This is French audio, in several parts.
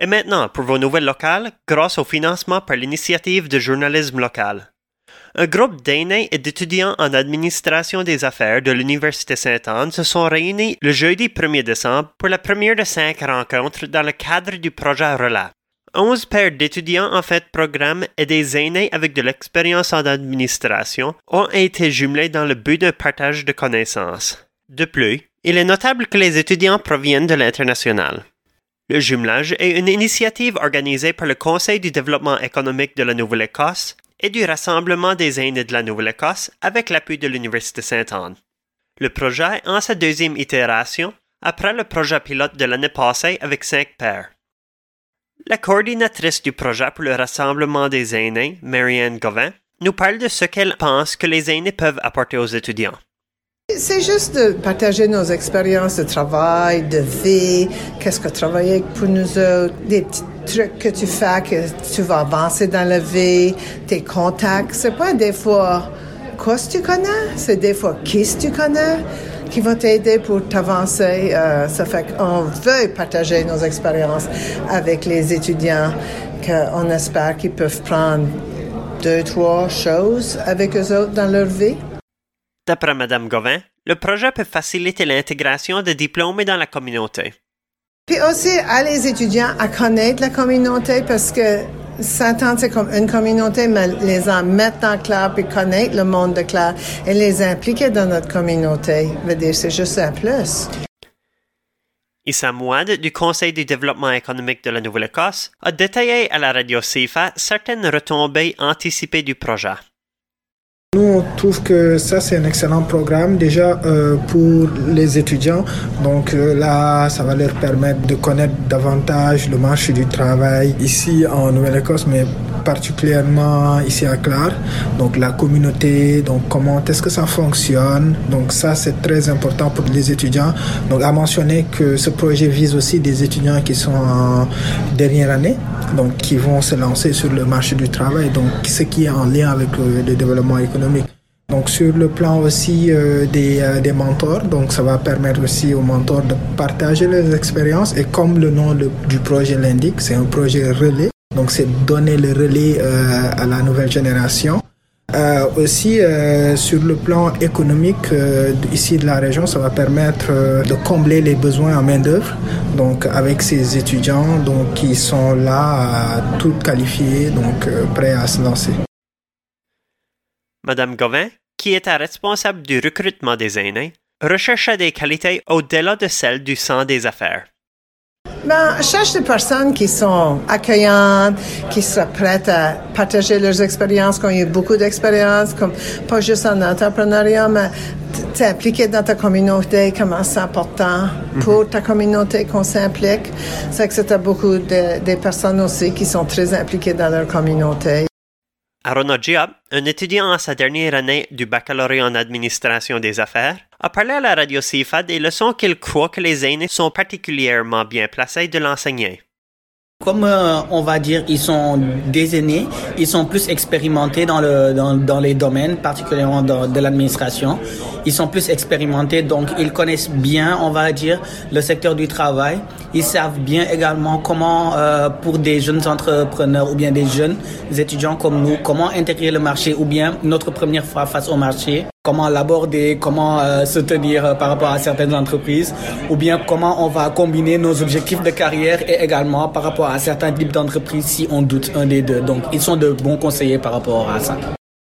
Et maintenant, pour vos nouvelles locales, grâce au financement par l'initiative de journalisme local. Un groupe d'aînés et d'étudiants en administration des affaires de l'Université Sainte-Anne se sont réunis le jeudi 1er décembre pour la première de 5 rencontres dans le cadre du projet RELA. 11 paires d'étudiants en fait programme et des aînés avec de l'expérience en administration ont été jumelés dans le but d'un partage de connaissances. De plus, il est notable que les étudiants proviennent de l'international. Le jumelage est une initiative organisée par le Conseil du développement économique de la Nouvelle-Écosse et du Rassemblement des aînés de la Nouvelle-Écosse avec l'appui de l'Université Sainte-Anne. Le projet est en sa deuxième itération, après le projet pilote de l'année passée avec 5 paires. La coordinatrice du projet pour le Rassemblement des aînés, Marianne Gauvin, nous parle de ce qu'elle pense que les aînés peuvent apporter aux étudiants. C'est juste de partager nos expériences de travail, de vie, qu'est-ce que travailler pour nous autres, des petits trucs que tu fais, que tu vas avancer dans la vie, tes contacts. C'est pas des fois quoi tu connais, c'est des fois qui tu connais qui vont t'aider pour t'avancer. Ça fait qu'on veut partager nos expériences avec les étudiants, qu'on espère qu'ils peuvent prendre 2-3 choses avec eux autres dans leur vie. D'après Mme Gauvin, le projet peut faciliter l'intégration de diplômés dans la communauté. Puis aussi, à les étudiants à connaître la communauté parce que Sainte-Anne, c'est comme une communauté, mais les en mettre dans Clare puis connaître le monde de Clare et les impliquer dans notre communauté, veut dire, c'est juste un plus. Issa Mouad, du Conseil du développement économique de la Nouvelle-Écosse, a détaillé à la radio CIFA certaines retombées anticipées du projet. Nous, on trouve que ça, c'est un excellent programme déjà pour les étudiants. Donc là, ça va leur permettre de connaître davantage le marché du travail ici en Nouvelle-Écosse, mais particulièrement ici à Clare. Donc la communauté, donc comment est-ce que ça fonctionne. Donc ça, c'est très important pour les étudiants. Donc à mentionner que ce projet vise aussi des étudiants qui sont en dernière année, donc qui vont se lancer sur le marché du travail, donc ce qui est en lien avec le développement économique. Donc sur le plan aussi des mentors, donc ça va permettre aussi aux mentors de partager leurs expériences et comme le nom du projet l'indique, c'est un projet relais, donc c'est donner le relais à la nouvelle génération. Aussi sur le plan économique ici de la région, ça va permettre de combler les besoins en main-d'œuvre, donc avec ces étudiants donc qui sont là tout qualifiés, donc prêts à se lancer. Madame Gauvin, qui était responsable du recrutement des aînés, recherchait des qualités au-delà de celles du centre des affaires. Je cherche des personnes qui sont accueillantes, qui seraient prêtes à partager leurs expériences, qui ont eu beaucoup d'expérience, comme pas juste en entrepreneuriat, mais t'impliquer dans ta communauté, comment c'est important pour ta communauté qu'on s'implique. C'est que c'est beaucoup de personnes aussi qui sont très impliquées dans leur communauté. Arona Diab, un étudiant en sa dernière année du baccalauréat en administration des affaires, a parlé à la radio CIFA des leçons qu'il croit que les aînés sont particulièrement bien placés de l'enseigner. Comme on va dire, ils sont des aînés, ils sont plus expérimentés dans les domaines, particulièrement de l'administration. Ils sont plus expérimentés, donc ils connaissent bien, on va dire, le secteur du travail. Ils savent bien également comment, pour des jeunes entrepreneurs ou bien des jeunes étudiants comme nous, comment intégrer le marché ou bien notre première fois face au marché. Comment l'aborder, comment se tenir par rapport à certaines entreprises, ou bien comment on va combiner nos objectifs de carrière et également par rapport à certains types d'entreprises si on doute un des deux. Donc, ils sont de bons conseillers par rapport à ça.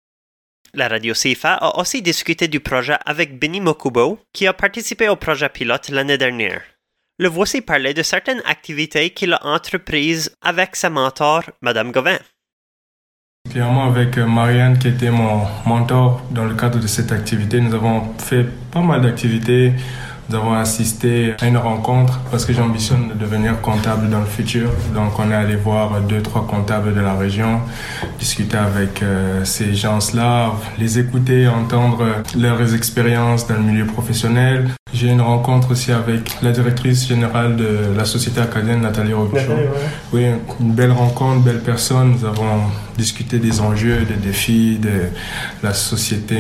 La radio CIFA a aussi discuté du projet avec Benny Mokubo, qui a participé au projet pilote l'année dernière. Le voici parler de certaines activités qu'il a entreprises avec sa mentor, Madame Gauvin. Clairement, avec Marianne, qui était mon mentor dans le cadre de cette activité, nous avons fait pas mal d'activités. Nous avons assisté à une rencontre parce que j'ambitionne de devenir comptable dans le futur. Donc, on est allé voir 2-3 comptables de la région, discuter avec ces gens-là, les écouter, entendre leurs expériences dans le milieu professionnel. J'ai une rencontre aussi avec la directrice générale de la société acadienne, Nathalie Robichaud. Oui, une belle rencontre, belle personne. Nous avons discuté des enjeux, des défis de la société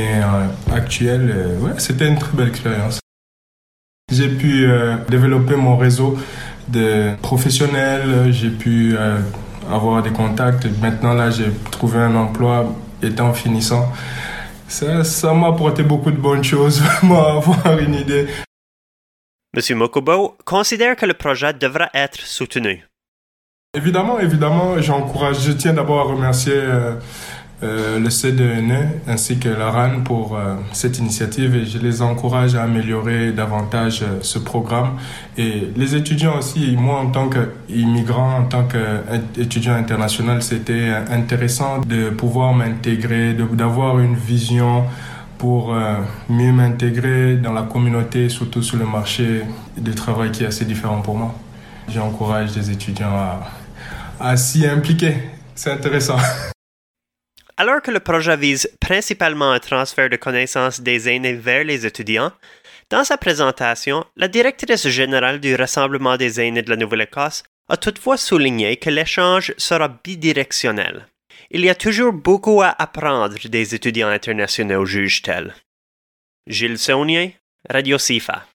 actuelle. Ouais, c'était une très belle expérience. J'ai pu développer mon réseau de professionnels, j'ai pu avoir des contacts. Maintenant, là, j'ai trouvé un emploi étant finissant. Ça m'a apporté beaucoup de bonnes choses, vraiment, avoir une idée. M. Mokubo considère que le projet devra être soutenu. Évidemment, j'encourage. Je tiens d'abord à remercier le CDNE ainsi que la RAN pour cette initiative et je les encourage à améliorer davantage ce programme. Et les étudiants aussi, moi en tant qu'immigrant, en tant qu'étudiant international, c'était intéressant de pouvoir m'intégrer, d'avoir une vision pour mieux m'intégrer dans la communauté, surtout sur le marché du travail qui est assez différent pour moi. J'encourage les étudiants à s'y impliquer. C'est intéressant. Alors que le projet vise principalement un transfert de connaissances des aînés vers les étudiants, dans sa présentation, la directrice générale du Rassemblement des aînés de la Nouvelle-Écosse a toutefois souligné que l'échange sera bidirectionnel. Il y a toujours beaucoup à apprendre des étudiants internationaux, juge-t-elle. Gilles Saunier, Radio CIFA.